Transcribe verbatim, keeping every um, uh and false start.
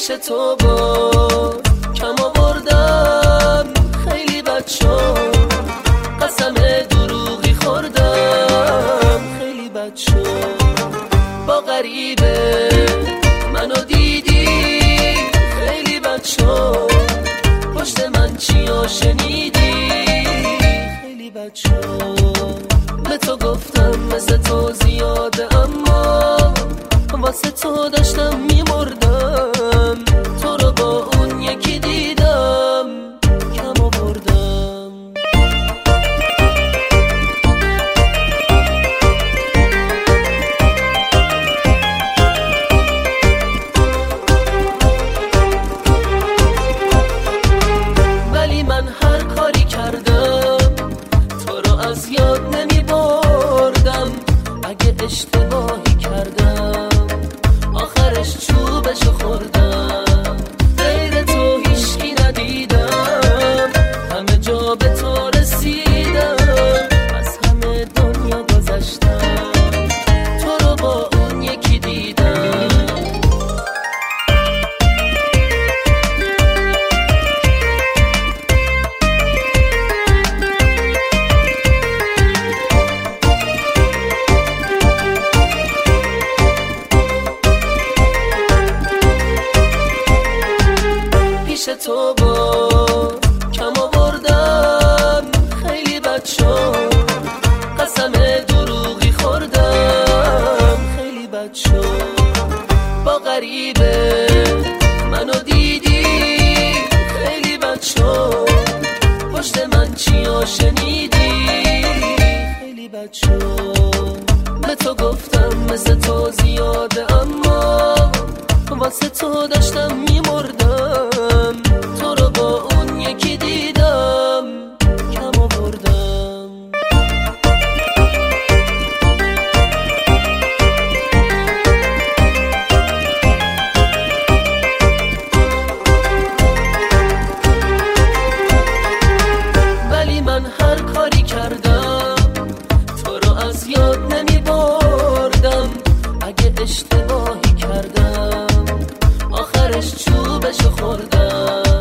پیش تو باز کم آوردم، خیلی بد شد، قسم دروغی خوردم، خیلی بد شد. با غریبه منو دیدی، خیلی بد شد، پشت من چیا شنیدی، خیلی بد شد. به تو گفتم مثل تو زیاده، اما واسه تو داشتم میمردم، تو رو با اون یکی دیدم کم آوردم. ولی من هر کاری کردم تو رو از یاد نمی بردم، اگه اشتباهی کردم آخرش چوبشو خوردم. غیر تو هیچکی ندیدم، همه جا به تو رسیدم، از همه دنیا گذشتم، تو رو با اون یکی دیدم. پیش تو باز کم آوردم، خیلی بد شد، قسم دروغی خوردم، خیلی بد شد. با غریبه منو دیدی، خیلی بد شد، پشت من چیا شنیدی، خیلی بد شد. به تو گفتم مثل تو زیاده، اما واسه تو داشتم میمردم، تو رو با اون یکی دیدم کم آوردم. ولی من هر کاری کردم تو رو از یاد نمی بردم، اگه اشتباهی کردم آخرش چوبشو خوردم.